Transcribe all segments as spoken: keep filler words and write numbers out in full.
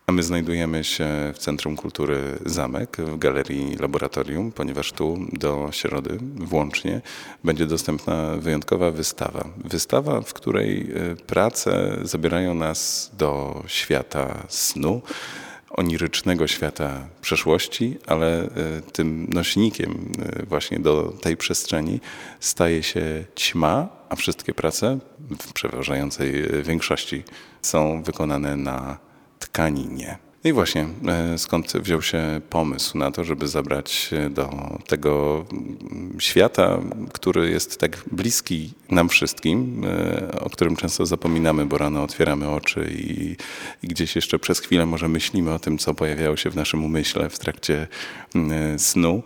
A my znajdujemy się w Centrum Kultury Zamek, w Galerii Laboratorium, ponieważ tu do środy włącznie będzie dostępna wyjątkowa wystawa. Wystawa, w której prace zabierają nas do świata snu, onirycznego świata przeszłości, ale tym nośnikiem właśnie do tej przestrzeni staje się ćma, a wszystkie prace w przeważającej większości są wykonane na tkaninie. I właśnie skąd wziął się pomysł na to, żeby zabrać się do tego świata, który jest tak bliski nam wszystkim, o którym często zapominamy, bo rano otwieramy oczy i, i gdzieś jeszcze przez chwilę może myślimy o tym, co pojawiało się w naszym umyśle w trakcie snu,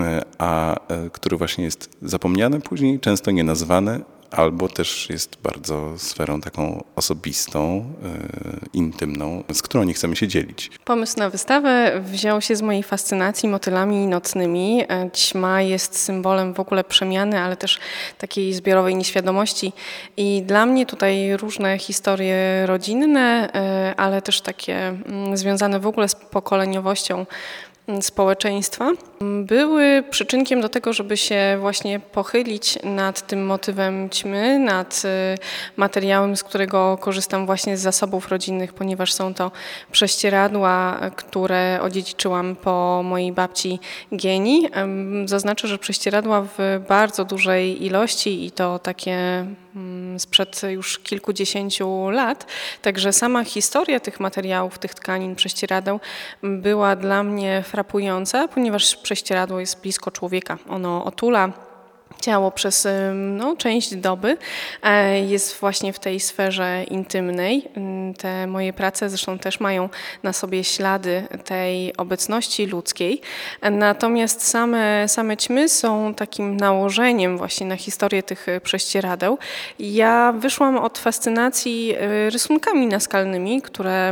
a który właśnie jest zapomniany później, często nienazwany, albo też jest bardzo sferą taką osobistą, y, intymną, z którą nie chcemy się dzielić. Pomysł na wystawę wziął się z mojej fascynacji motylami nocnymi. Ćma jest symbolem w ogóle przemiany, ale też takiej zbiorowej nieświadomości. I dla mnie tutaj różne historie rodzinne, y, ale też takie y, związane w ogóle z pokoleniowością społeczeństwa, były przyczynkiem do tego, żeby się właśnie pochylić nad tym motywem ćmy, nad materiałem, z którego korzystam właśnie z zasobów rodzinnych, ponieważ są to prześcieradła, które odziedziczyłam po mojej babci Gieni. Zaznaczę, że prześcieradła w bardzo dużej ilości i to takie sprzed już kilkudziesięciu lat. Także sama historia tych materiałów, tych tkanin, prześcieradeł była dla mnie frapująca, ponieważ prześcieradło jest blisko człowieka. Ono otula ciało przez no, część doby, jest właśnie w tej sferze intymnej. Te moje prace zresztą też mają na sobie ślady tej obecności ludzkiej. Natomiast same, same ćmy są takim nałożeniem właśnie na historię tych prześcieradeł. Ja wyszłam od fascynacji rysunkami naskalnymi, które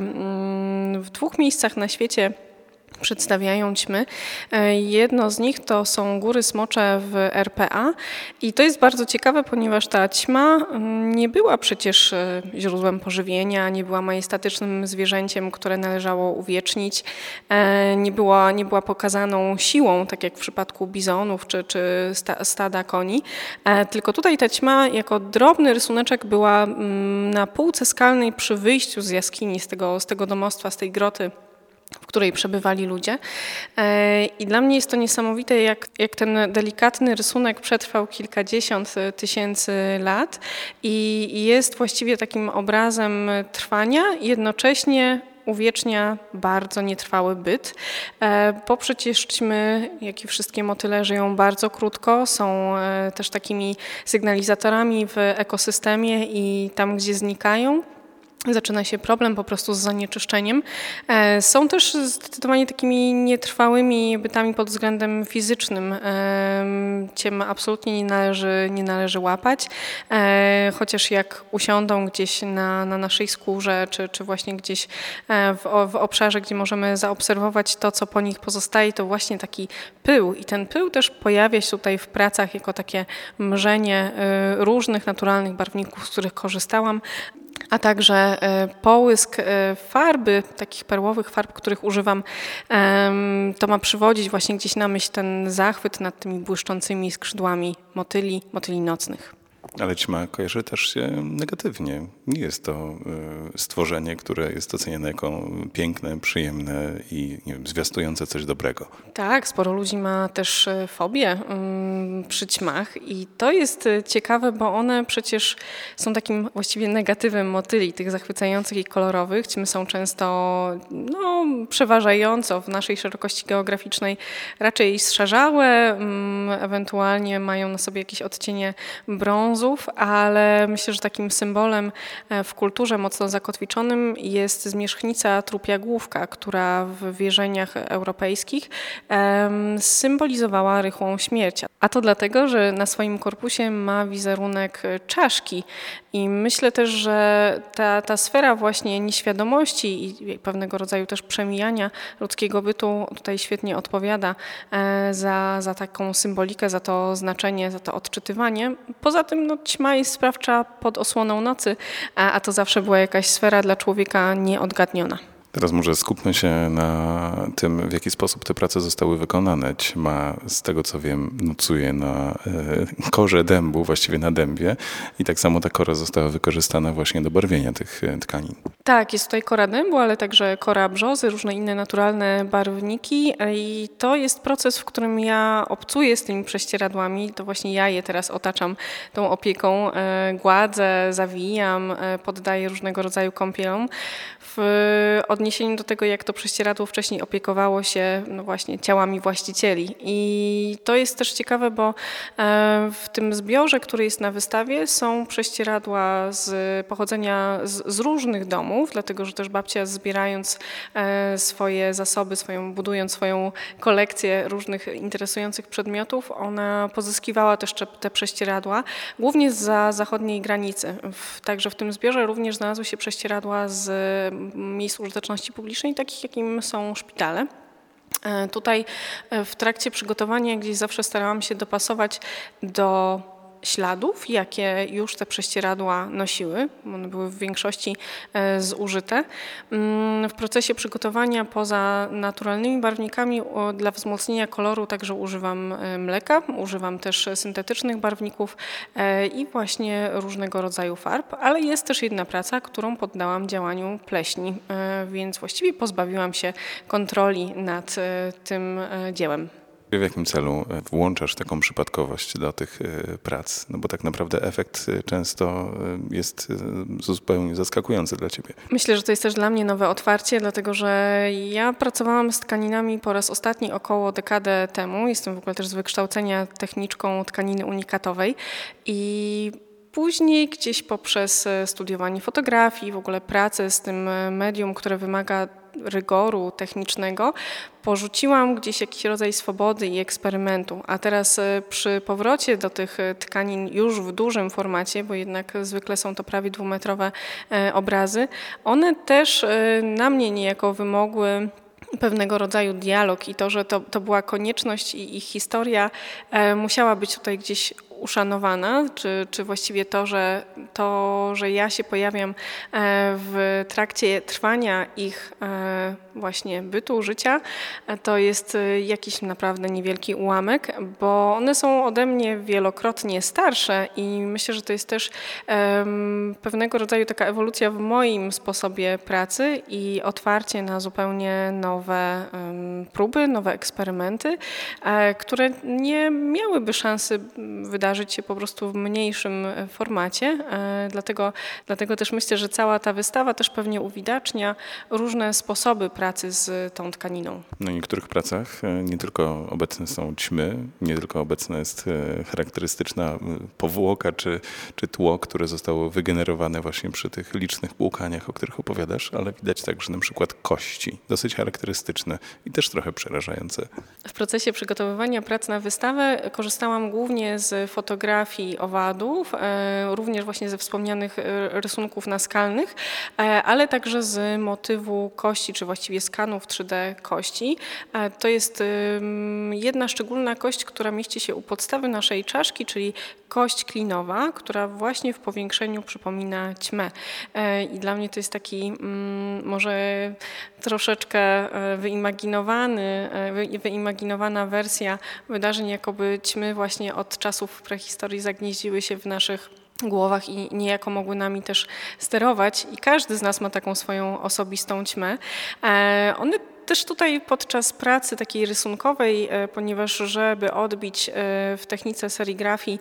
w dwóch miejscach na świecie przedstawiają ćmy. Jedno z nich to są Góry Smocze w R P A i to jest bardzo ciekawe, ponieważ ta ćma nie była przecież źródłem pożywienia, nie była majestatycznym zwierzęciem, które należało uwiecznić, nie była, nie była pokazaną siłą, tak jak w przypadku bizonów czy, czy stada koni, tylko tutaj ta ćma jako drobny rysuneczek była na półce skalnej przy wyjściu z jaskini, z tego, z tego domostwa, z tej groty, w której przebywali ludzie. I dla mnie jest to niesamowite, jak, jak ten delikatny rysunek przetrwał kilkadziesiąt tysięcy lat i jest właściwie takim obrazem trwania, jednocześnie uwiecznia bardzo nietrwały byt, bo przecież ćmy, jak i wszystkie motyle, żyją bardzo krótko, są też takimi sygnalizatorami w ekosystemie i tam, gdzie znikają, zaczyna się problem po prostu z zanieczyszczeniem. Są też zdecydowanie takimi nietrwałymi bytami pod względem fizycznym. Ciem absolutnie nie należy, nie należy łapać, chociaż jak usiądą gdzieś na, na naszej skórze, czy, czy właśnie gdzieś w, w obszarze, gdzie możemy zaobserwować to, co po nich pozostaje, to właśnie taki pył. I ten pył też pojawia się tutaj w pracach jako takie mrzenie różnych naturalnych barwników, z których korzystałam, a także połysk farby, takich perłowych farb, których używam, to ma przywodzić właśnie gdzieś na myśl ten zachwyt nad tymi błyszczącymi skrzydłami motyli, motyli nocnych. Ale ćma kojarzy też się negatywnie. Nie jest to stworzenie, które jest oceniane jako piękne, przyjemne i nie wiem, zwiastujące coś dobrego. Tak, sporo ludzi ma też fobię przy ćmach i to jest ciekawe, bo one przecież są takim właściwie negatywem motyli, tych zachwycających i kolorowych. Ćmy są często no, przeważająco w naszej szerokości geograficznej raczej zszarzałe, ewentualnie mają na sobie jakieś odcienie brązu, ale myślę, że takim symbolem w kulturze mocno zakotwiczonym jest zmierzchnica trupiagłówka, która w wierzeniach europejskich symbolizowała rychłą śmierć. A to dlatego, że na swoim korpusie ma wizerunek czaszki i myślę też, że ta, ta sfera właśnie nieświadomości i pewnego rodzaju też przemijania ludzkiego bytu tutaj świetnie odpowiada za, za taką symbolikę, za to znaczenie, za to odczytywanie. Poza tym no, ćma jest sprawcza pod osłoną nocy, a, a to zawsze była jakaś sfera dla człowieka nieodgadniona. Teraz może skupmy się na tym, w jaki sposób te prace zostały wykonane. Ćma, z tego co wiem, nocuje na e, korze dębu, właściwie na dębie i tak samo ta kora została wykorzystana właśnie do barwienia tych e, tkanin. Tak, jest tutaj kora dębu, ale także kora brzozy, różne inne naturalne barwniki i to jest proces, w którym ja obcuję z tymi prześcieradłami. To właśnie ja je teraz otaczam tą opieką, e, gładzę, zawijam, e, poddaję różnego rodzaju kąpielom. W odniesieniu do tego, jak to prześcieradło wcześniej opiekowało się no właśnie ciałami właścicieli. I to jest też ciekawe, bo e, w tym zbiorze, który jest na wystawie, są prześcieradła z pochodzenia z, z różnych domów, dlatego że też babcia, zbierając e, swoje zasoby, swoją, budując swoją kolekcję różnych interesujących przedmiotów, ona pozyskiwała też te prześcieradła, głównie zza zachodniej granicy. W, także w tym zbiorze również znalazły się prześcieradła z miejsc użyteczności publicznej, takich jakim są szpitale. Tutaj w trakcie przygotowania gdzieś zawsze starałam się dopasować do śladów, jakie już te prześcieradła nosiły. One były w większości zużyte. W procesie przygotowania poza naturalnymi barwnikami dla wzmocnienia koloru także używam mleka, używam też syntetycznych barwników i właśnie różnego rodzaju farb, ale jest też jedna praca, którą poddałam działaniu pleśni, więc właściwie pozbawiłam się kontroli nad tym dziełem. W jakim celu włączasz taką przypadkowość do tych prac? No bo tak naprawdę efekt często jest zupełnie zaskakujący dla ciebie. Myślę, że to jest też dla mnie nowe otwarcie, dlatego że ja pracowałam z tkaninami po raz ostatni około dekadę temu. Jestem w ogóle też z wykształcenia techniczką tkaniny unikatowej i później gdzieś poprzez studiowanie fotografii, w ogóle pracę z tym medium, które wymaga rygoru technicznego, porzuciłam gdzieś jakiś rodzaj swobody i eksperymentu, a teraz przy powrocie do tych tkanin już w dużym formacie, bo jednak zwykle są to prawie dwumetrowe obrazy, one też na mnie niejako wymogły pewnego rodzaju dialog i to, że to, to była konieczność i ich historia e, musiała być tutaj gdzieś uszanowana, czy, czy właściwie to że, to, że ja się pojawiam e, w trakcie trwania ich e, właśnie bytu, życia, e, to jest e, jakiś naprawdę niewielki ułamek, bo one są ode mnie wielokrotnie starsze i myślę, że to jest też e, pewnego rodzaju taka ewolucja w moim sposobie pracy i otwarcie na zupełnie nowe um, próby, nowe eksperymenty, e, które nie miałyby szansy wydarzyć się po prostu w mniejszym formacie. E, dlatego, dlatego też myślę, że cała ta wystawa też pewnie uwidacznia różne sposoby pracy z tą tkaniną. Na niektórych pracach nie tylko obecne są ćmy, nie tylko obecna jest charakterystyczna powłoka czy, czy tło, które zostało wygenerowane właśnie przy tych licznych płukaniach, o których opowiadasz, ale widać także na przykład kości, dosyć charakterystyczne i też trochę przerażające. W procesie przygotowywania prac na wystawę korzystałam głównie z fotografii owadów, również właśnie ze wspomnianych rysunków naskalnych, ale także z motywu kości, czy właściwie skanów trzy D kości. To jest jedna szczególna kość, która mieści się u podstawy naszej czaszki, czyli kość klinowa, która właśnie w powiększeniu przypomina ćmę. I dla mnie to jest taki może troszeczkę wyimaginowany, wyimaginowana wersja wydarzeń, jakoby ćmy właśnie od czasów prehistorii zagnieździły się w naszych głowach i niejako mogły nami też sterować. I każdy z nas ma taką swoją osobistą ćmę. One też tutaj podczas pracy takiej rysunkowej, ponieważ żeby odbić w technice serigrafii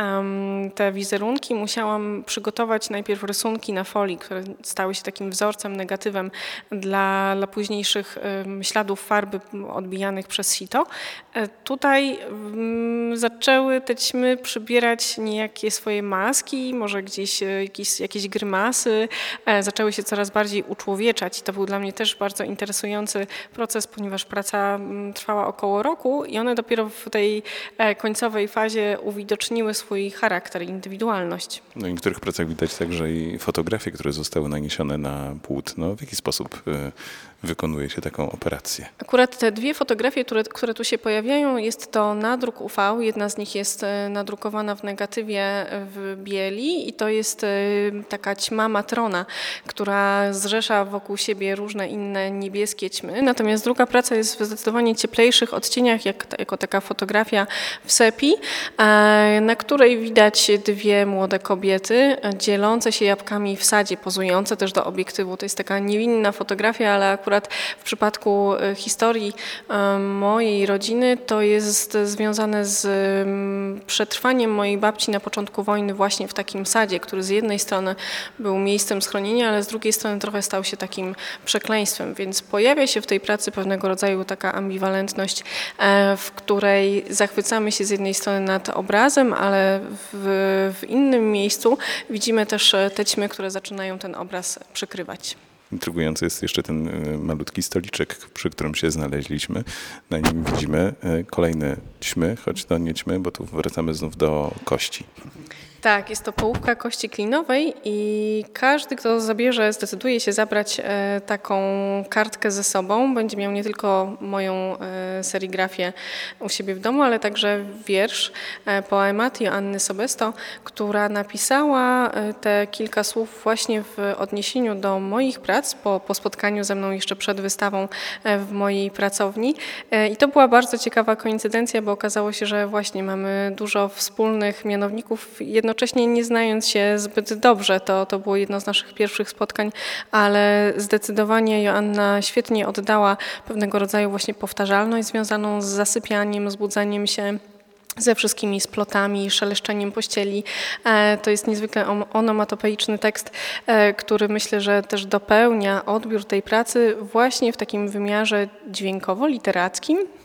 te wizerunki, musiałam przygotować najpierw rysunki na folii, które stały się takim wzorcem, negatywem dla, dla późniejszych śladów farby odbijanych przez sito. Tutaj zaczęły te ćmy przybierać niejakie swoje maski, może gdzieś jakieś, jakieś grymasy, zaczęły się coraz bardziej uczłowieczać. I to był dla mnie też bardzo interesujący proces, ponieważ praca mm, trwała około roku i one dopiero w tej e, końcowej fazie uwidoczniły swój charakter, indywidualność. No i w niektórych pracach widać także i fotografie, które zostały naniesione na płótno. W jaki sposób y, wykonuje się taką operację? Akurat te dwie fotografie, które, które tu się pojawiają, jest to nadruk U V. Jedna z nich jest e, nadrukowana w negatywie w bieli i to jest e, taka ćma matrona, która zrzesza wokół siebie różne inne niebieskie ćmy. Natomiast druga praca jest w zdecydowanie cieplejszych odcieniach, jak, jako taka fotografia w sepi, e, na której widać dwie młode kobiety dzielące się jabłkami w sadzie, pozujące też do obiektywu. To jest taka niewinna fotografia, ale akurat w przypadku historii mojej rodziny to jest związane z przetrwaniem mojej babci na początku wojny właśnie w takim sadzie, który z jednej strony był miejscem schronienia, ale z drugiej strony trochę stał się takim przekleństwem, więc pojawia się w tej pracy pewnego rodzaju taka ambiwalentność, w której zachwycamy się z jednej strony nad obrazem, ale w, w innym miejscu widzimy też te ćmy, które zaczynają ten obraz przykrywać. Intrygujący jest jeszcze ten malutki stoliczek, przy którym się znaleźliśmy. Na nim widzimy kolejne ćmy, choć to nie ćmy, bo tu wracamy znów do kości. Tak, jest to połówka kości klinowej i każdy, kto zabierze, zdecyduje się zabrać e, taką kartkę ze sobą, będzie miał nie tylko moją e, serigrafię u siebie w domu, ale także wiersz, e, poemat Joanny Sobesto, która napisała e, te kilka słów właśnie w odniesieniu do moich prac, po, po spotkaniu ze mną jeszcze przed wystawą e, w mojej pracowni. E, I to była bardzo ciekawa koincydencja, bo okazało się, że właśnie mamy dużo wspólnych mianowników, jednocześnie nie znając się zbyt dobrze. To, to było jedno z naszych pierwszych spotkań, ale zdecydowanie Joanna świetnie oddała pewnego rodzaju właśnie powtarzalność związaną z zasypianiem, z budzeniem się, ze wszystkimi splotami, szeleszczeniem pościeli. To jest niezwykle onomatopeiczny tekst, który myślę, że też dopełnia odbiór tej pracy właśnie w takim wymiarze dźwiękowo-literackim.